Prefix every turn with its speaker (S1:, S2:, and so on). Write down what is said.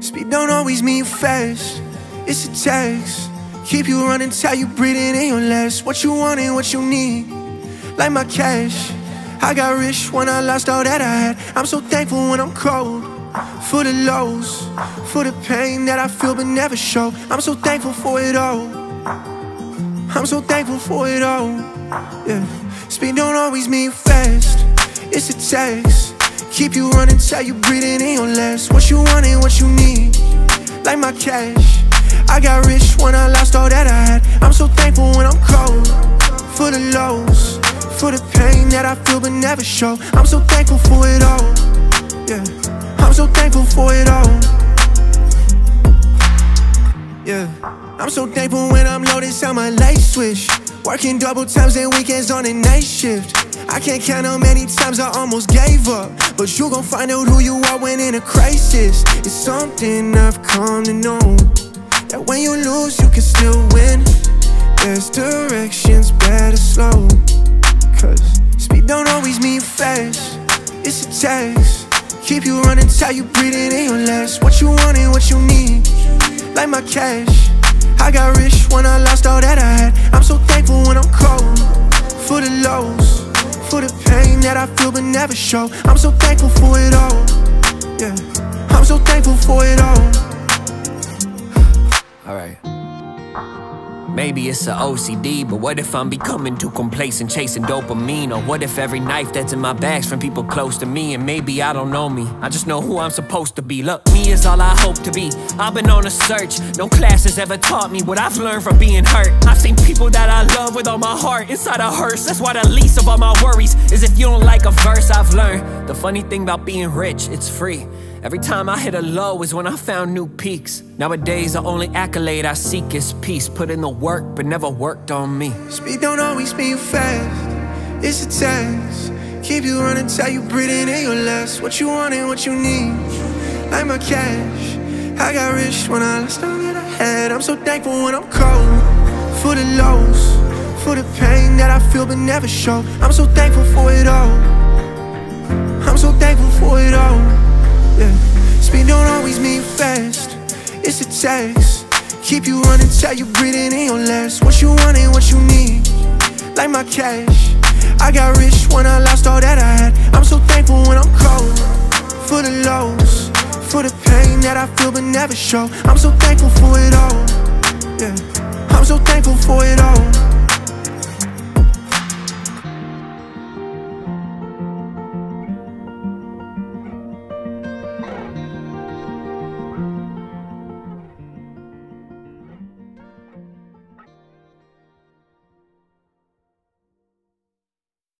S1: Speed don't always mean fast, it's a text. Keep you running till you breathing in your last. What you want and what you need, like my cash. I got rich when I lost all that I had. I'm so thankful when I'm cold, for the lows, for the pain that I feel but never show. I'm so thankful for it all, I'm so thankful for it all, yeah. Speed don't always mean fast, it's a text. Keep you running till you breathing in your last. What you want and what you need, like my cash. I got rich when I lost all that I had. I'm so thankful when I'm cold, for the lows, for the pain that I feel but never show. I'm so thankful for it all, yeah. I'm so thankful for it all, yeah. I'm so thankful when I'm low, this time my light switch. Working double times and weekends on a night shift. I can't count how many times I almost gave up, but you gon' find out who you are when in a crisis. It's something I've come to know, that when you lose you can still win. There's directions better slow, cause speed don't always mean fast, it's a text. Keep you running till you breathing in your last. What you want and what you need, like my cash. I got rich when I lost all that I had. I'm so thankful when I'm cold, for the lows, for the pain that I feel but never show. I'm so thankful for it all, yeah. I'm so thankful for it all.
S2: Alright. Maybe it's a OCD, but what if I'm becoming too complacent, chasing dopamine? Or what if every knife that's in my bag's from people close to me? And maybe I don't know me, I just know who I'm supposed to be. Look, me is all I hope to be. I've been on a search, no classes ever taught me what I've learned from being hurt. I've seen people that I love with all my heart inside a hearse. That's why the least of all my worries is if you don't like a verse. I've learned the funny thing about being rich, it's free. Every time I hit a low is when I found new peaks. Nowadays the only accolade I seek is peace. Put in the work but never worked on me.
S1: Speed don't always mean fast, it's a text. Keep you running till you breathing in your last. What you want and what you need, like my cash. I got rich when I lost all that I had. I'm so thankful when I'm cold, for the lows, for the pain that I feel but never show. I'm so thankful for it all, I'm so thankful for it all, yeah. Speed don't always mean fast, it's a text. Keep you running till you breathing in your last. What you want and what you need, like my cash. I got rich when I lost all that I had. I'm so thankful when I'm cold, for the lows, for the pain that I feel but never show. I'm so thankful for it all, yeah. I'm so thankful for it